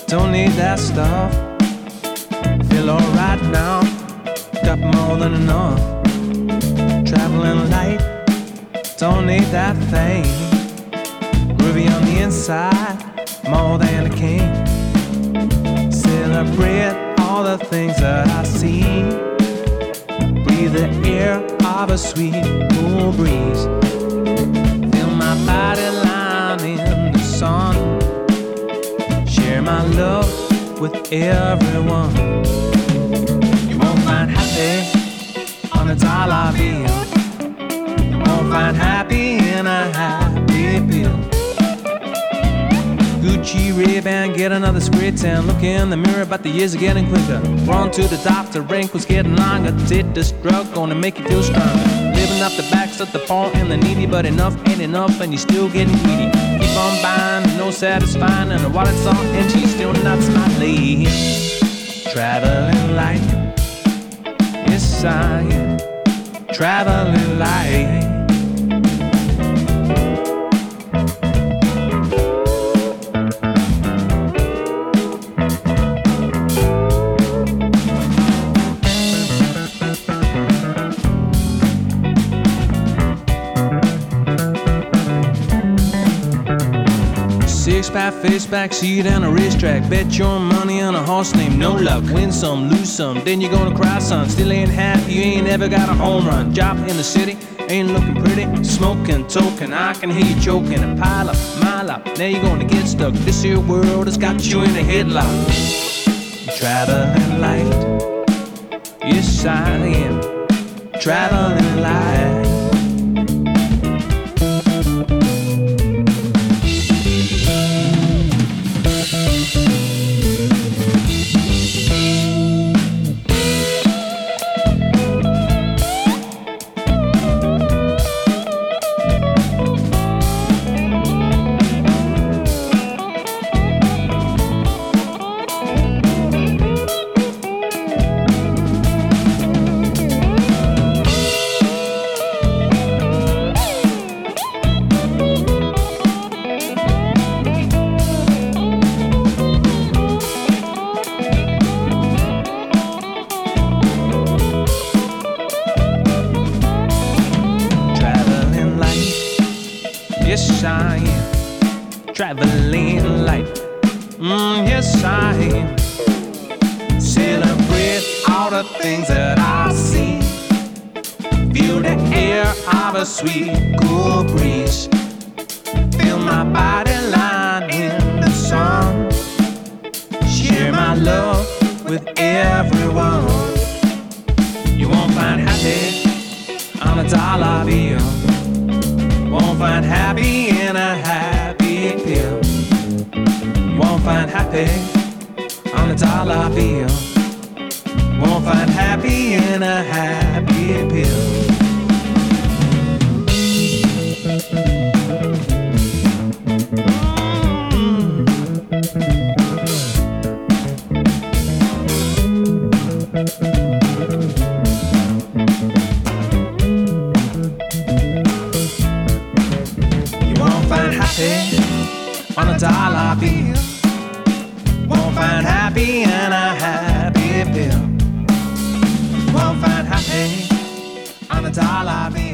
don't need that stuff. Feel alright now, got more than enough. Traveling light, don't need that thing. Groovy on the inside, more than a king. Celebrate all the things that I see. Breathe the air of a sweet cool breeze. Feel my body lying in the sun. Share my love with everyone. You won't find happy on a dollar bill. You won't find happy in a happy pill. Gucci, Ray-Ban, get another spray tan. Look in the mirror, but the years are getting quicker. Run to the doctor, wrinkles getting longer. Take this drug, gonna make you feel stronger. Living up the backs of the poor and the needy, but enough ain't enough and you're still getting greedy. Keep on buying, no satisfying, and the wallet's all empty, still not smiling. Traveling light, yes I am. Traveling light. 6-pack, face back seat and a racetrack. Bet your money on a horse named No Luck. Win some, lose some, then you're gonna cry son. Still ain't happy, you ain't ever got a home run. Job in the city, ain't looking pretty. Smoking, token, I can hear you choking. A pile up, mile up, now you're gonna get stuck. This here world has got you in a headlock. Traveling light, yes I am. Traveling light. Yes, I am traveling light. Yes, I am. Celebrate all the things that I see. Feel the air of a sweet, cool breeze. Feel my body lying in the sun. Share my love with everyone. You won't find happy on a dollar bill. Won't find happy in a happy pill. Won't find happy on a dollar bill. Won't find happy in a happy pill. On a dollar bill. Won't find happy in a happy pill. Won't find happy on a dollar bill.